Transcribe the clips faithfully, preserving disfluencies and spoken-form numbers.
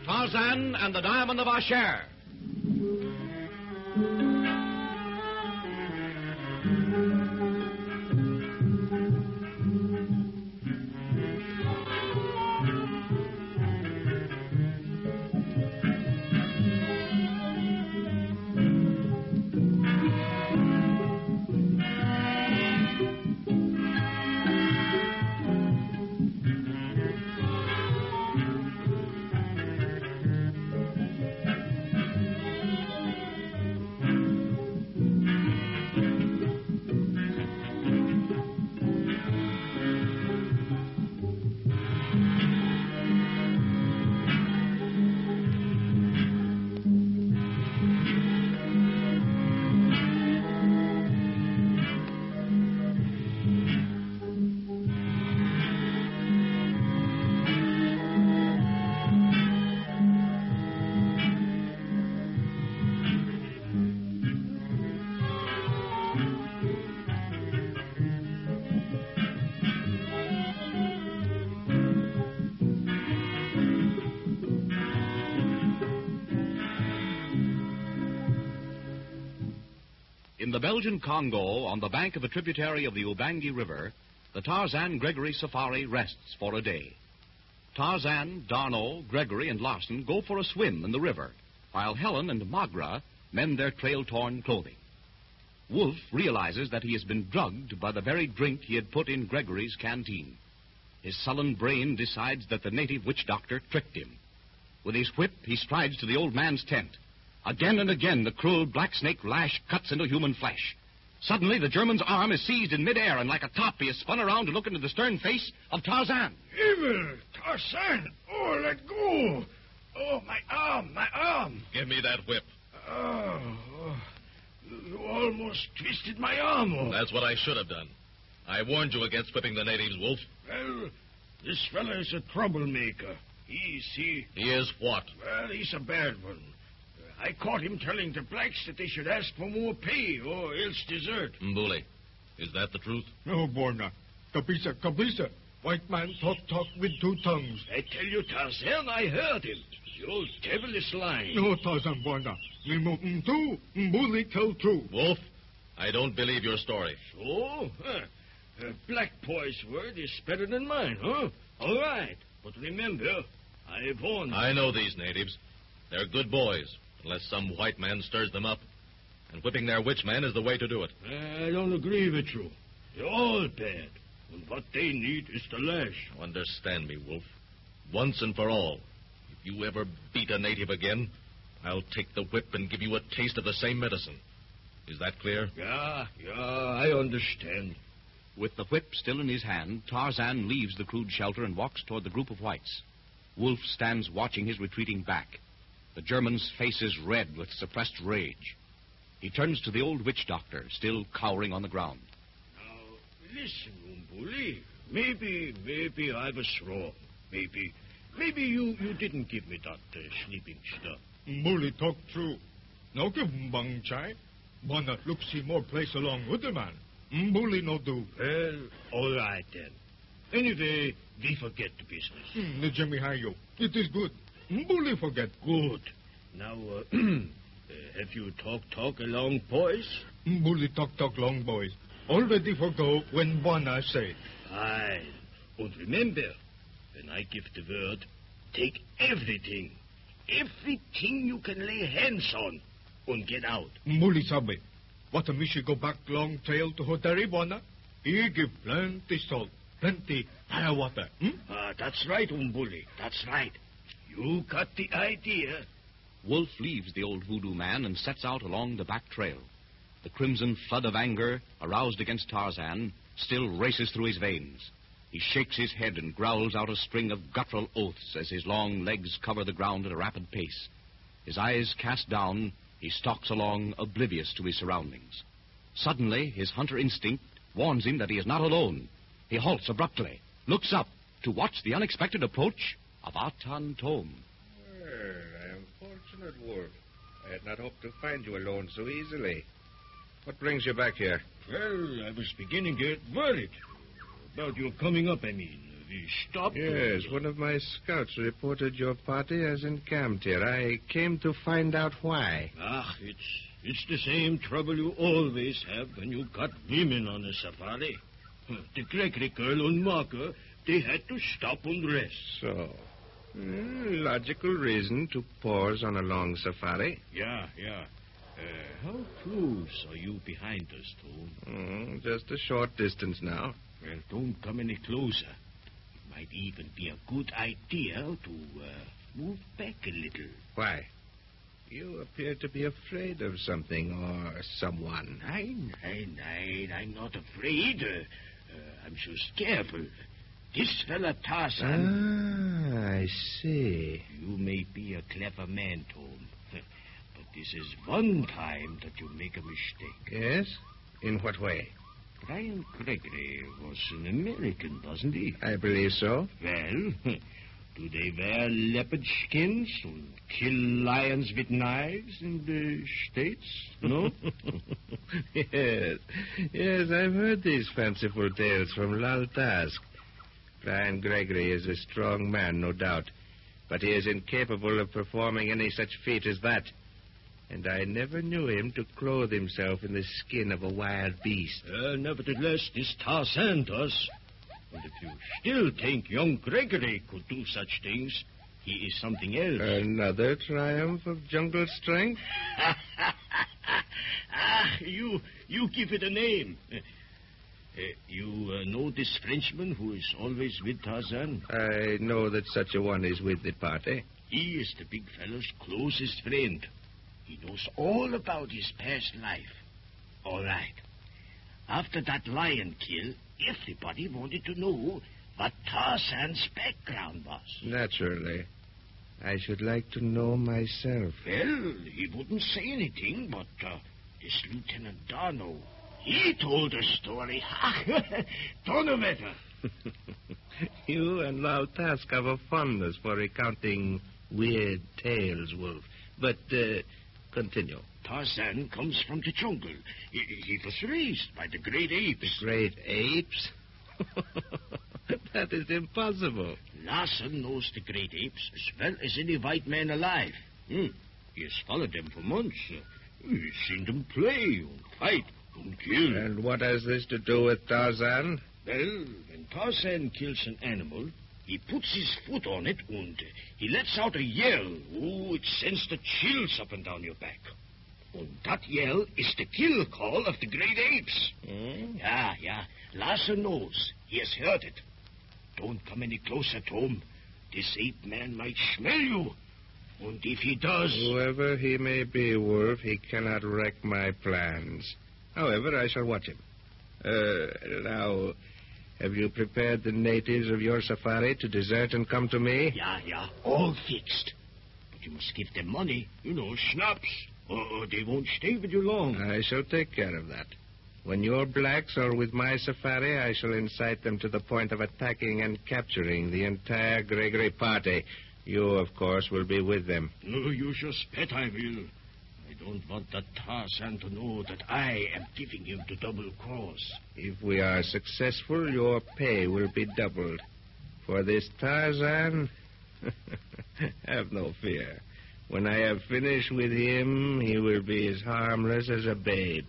Tarzan and the Diamond of Asher. In the Belgian Congo, on the bank of a tributary of the Ubangi River, the Tarzan-Gregory safari rests for a day. Tarzan, D'Arnot, Gregory, and Larson go for a swim in the river, while Helen and Magra mend their trail-torn clothing. Wolf realizes that he has been drugged by the very drink he had put in Gregory's canteen. His sullen brain decides that the native witch doctor tricked him. With his whip, he strides to the old man's tent. Again and again, the cruel black snake lash cuts into human flesh. Suddenly, the German's arm is seized in midair, and like a top, he is spun around to look into the stern face of Tarzan. Evil! Tarzan! Oh, let go! Oh, my arm, my arm! Give me that whip. Oh, oh. You almost twisted my arm off. That's what I should have done. I warned you against whipping the natives, Wolf. Well, this fella is a troublemaker. He's, he... He is what? Well, he's a bad one. I caught him telling the blacks that they should ask for more pay or else desert. Mbuli, is that the truth? No, Borna. Kabisa, Kabisa. White man talk, talk with two tongues. I tell you, Tarzan, I heard him. The old devil is lying. No, Tarzan, Borna. Mimo mtu, Mbuli tell true. Wolf, I don't believe your story. So? Huh. A black boy's word is better than mine, huh? All right. But remember, I've warned you. I know these natives. They're good boys. Unless some white man stirs them up. And whipping their witch man is the way to do it. I don't agree with you. They're all bad. And what they need is the lash. Understand me, Wolf. Once and for all. If you ever beat a native again, I'll take the whip and give you a taste of the same medicine. Is that clear? Yeah, yeah, I understand. With the whip still in his hand, Tarzan leaves the crude shelter and walks toward the group of whites. Wolf stands watching his retreating back. The German's face is red with suppressed rage. He turns to the old witch doctor, still cowering on the ground. Now, listen, Umbuli. Maybe, maybe I was wrong. Maybe, maybe you, you didn't give me that uh, sleeping stuff. Mbuli talk true. No give bang chai. Borna look see more place along with the man. Mbuli no do. Well, all right then. Anyway, we forget the business. Hmm, the Jimmy Hayo. It is good. Mbuli forget. Good. Now, uh, uh, have you talk, talk along, boys? Mbuli talk, talk long, boys. Already forgo when Borna say. Fine. And remember, when I give the word, take everything. Everything you can lay hands on. And get out. Mbuli sabe. What a mishi go back long trail to Hotari, Borna? He give plenty salt, plenty fire water. Hmm? Ah, that's right, Umbuli. That's right. You got the idea. Wolf leaves the old voodoo man and sets out along the back trail. The crimson flood of anger, aroused against Tarzan, still races through his veins. He shakes his head and growls out a string of guttural oaths as his long legs cover the ground at a rapid pace. His eyes cast down, he stalks along, oblivious to his surroundings. Suddenly, his hunter instinct warns him that he is not alone. He halts abruptly, looks up to watch the unexpected approach of Atan Tom. Well, I am fortunate, Wolf. I had not hoped to find you alone so easily. What brings you back here? Well, I was beginning to get worried. About your coming up, I mean. we stopped. Yes, one of my scouts reported your party as encamped here. I came to find out why. Ah, it's, it's the same trouble you always have when you got women on a safari. The Gregory girl and Marker, they had to stop and rest. So, mm, logical reason to pause on a long safari. Yeah, yeah. Uh, how close are you behind us, Tom? Mm, just a short distance now. Well, don't come any closer. It might even be a good idea to uh, move back a little. Why? You appear to be afraid of something or someone. Nein, nein, nein, I'm not afraid. Uh, uh, I'm just careful. This fella Tarzan... Ah, I see. You may be a clever man, Tom. But this is one time that you make a mistake. Yes? In what way? Brian Gregory was an American, wasn't he? I believe so. Well, do they wear leopard skins and kill lions with knives in the States? No? Yes. Yes, I've heard these fanciful tales from Laltask. Brian Gregory is a strong man, no doubt. But he is incapable of performing any such feat as that. And I never knew him to clothe himself in the skin of a wild beast. Uh, nevertheless, this Tarzan does. And if you still think young Gregory could do such things, he is something else. Another triumph of jungle strength? ah, you, you give it a name. Uh, uh, you uh, know this Frenchman who is always with Tarzan? I know that such a one is with the party. He is the big fellow's closest friend. He knows all about his past life. All right. After that lion kill, everybody wanted to know what Tarzan's background was. Naturally. I should like to know myself. Well, he wouldn't say anything, but uh, this Lieutenant Darno, he told a story. Donnerwetter. You and Laltask have a fondness for recounting weird tales, Wolf. But, uh, continue. Tarzan comes from the jungle. He, he was raised by the great apes. The great apes? That is impossible. Larson knows the great apes as well as any white man alive. Hmm. He has followed them for months. Uh, he's seen them play and fight and kill. And what has this to do with Tarzan? Well, when Tarzan kills an animal, he puts his foot on it and uh, he lets out a yell. Oh, it sends the chills up and down your back. And that yell is the kill call of the great apes. Hmm? Yeah, yeah. Larson knows. He has heard it. Don't come any closer, Tom. This ape man might smell you. And if he does... Whoever he may be, Wolf, he cannot wreck my plans. However, I shall watch him. Uh, now, have you prepared the natives of your safari to desert and come to me? Yeah, yeah, all fixed. But you must give them money. You know, schnapps. Or, or they won't stay with you long. I shall take care of that. When your blacks are with my safari, I shall incite them to the point of attacking and capturing the entire Gregory party. You, of course, will be with them. No, you just bet I will. I don't want that Tarzan to know that I am giving him the double cross. If we are successful, your pay will be doubled. For this Tarzan, have no fear. When I have finished with him, he will be as harmless as a babe.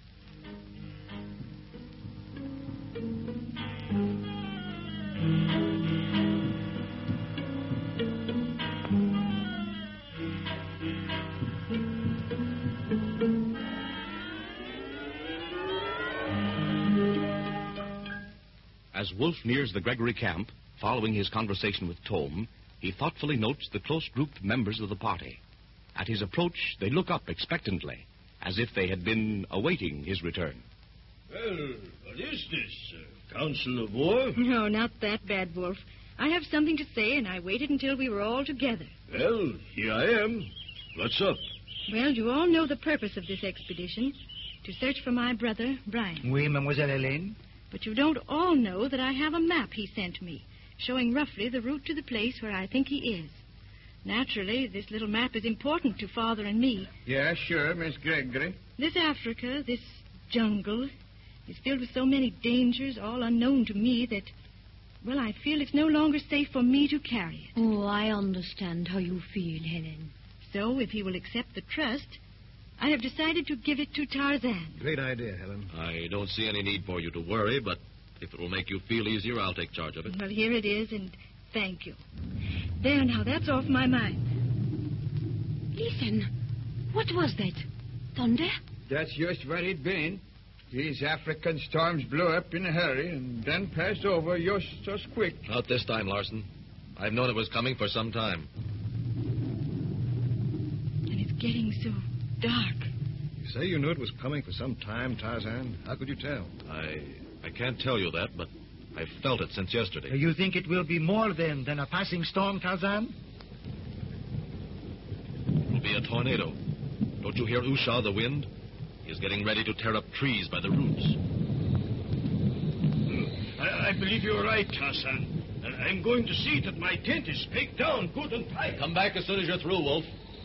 As Wolf nears the Gregory camp, following his conversation with Tom, he thoughtfully notes the close-grouped members of the party. At his approach, they look up expectantly, as if they had been awaiting his return. Well, what is this? Uh, council of war? No, not that bad, Wolf. I have something to say, and I waited until we were all together. Well, here I am. What's up? Well, you all know the purpose of this expedition, to search for my brother, Brian. Oui, Mademoiselle Helene. But you don't all know that I have a map he sent me, showing roughly the route to the place where I think he is. Naturally, this little map is important to Father and me. Yeah, sure, Miss Gregory. This Africa, this jungle, is filled with so many dangers, all unknown to me, that well, I feel it's no longer safe for me to carry it. Oh, I understand how you feel, Helen. So, if he will accept the trust, I have decided to give it to Tarzan. Great idea, Helen. I don't see any need for you to worry, but if it will make you feel easier, I'll take charge of it. Well, here it is, and thank you. There, now, that's off my mind. Listen, what was that? Thunder? That's just what it been. These African storms blew up in a hurry and then passed over just as quick. Not this time, Larson. I've known it was coming for some time. And it's getting so dark. You say you knew it was coming for some time, Tarzan. How could you tell? I I can't tell you that, but I've felt it since yesterday. You think it will be more then than a passing storm, Tarzan? It'll be a tornado. Don't you hear Usha, the wind? He's getting ready to tear up trees by the roots. I, I believe you're right, Tarzan. And I'm going to see that my tent is staked down good and tight. Come back as soon as you're through, Wolf.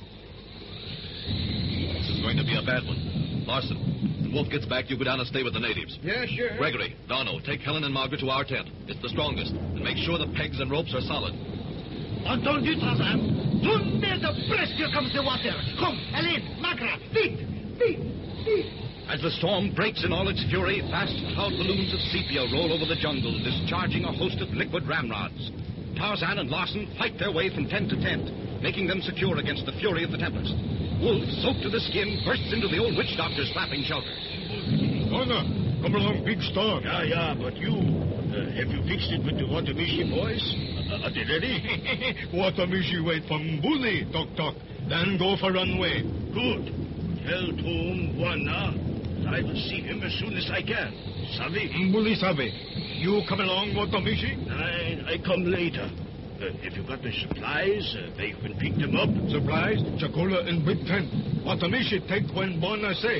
This is going to be a bad one. Larson, when Wolf gets back, you go down and stay with the natives. Yeah, sure. Gregory, Darno, take Helen and Margaret to our tent. It's the strongest. And make sure the pegs and ropes are solid. Entendu, Tarzan. Tournez the breast, here comes the water. Come, Helen, Margaret, feet, feet, feet. As the storm breaks in all its fury, vast cloud balloons of sepia roll over the jungle, discharging a host of liquid ramrods. Tarzan and Larson fight their way from tent to tent, making them secure against the fury of the tempest. Wolf, soaked to the skin, bursts into the old witch doctor's flapping shelter. Bonner, come along, big storm. Yeah, yeah, but you... Uh, have you fixed it with the Watamishi boys? Uh, are they ready? Watamishi wait for Mbuli, Tok Tok. Then go for runway. Good. Tell Tom Wana that I will see him as soon as I can. Sabi? Mbuli Sabe. You come along, Watamishi? I, I come later. Uh, if you got the supplies, uh, they can pick them up. Supplies, Chakula, and big tent. Watamishi take when Bona say.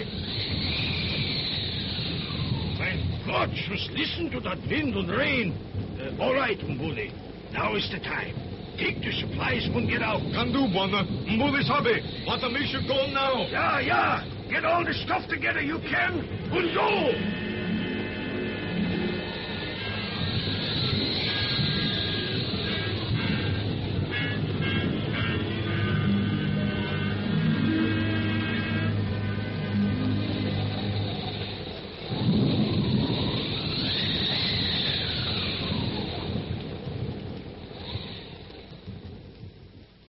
Thank God, just listen to that wind and rain. Uh, all right, Mbuli. Now is the time. Take the supplies and get out. Can do, Bona. Mbuli Sabe. Watamishi go now. Yeah, yeah. Get all the stuff together you can and go.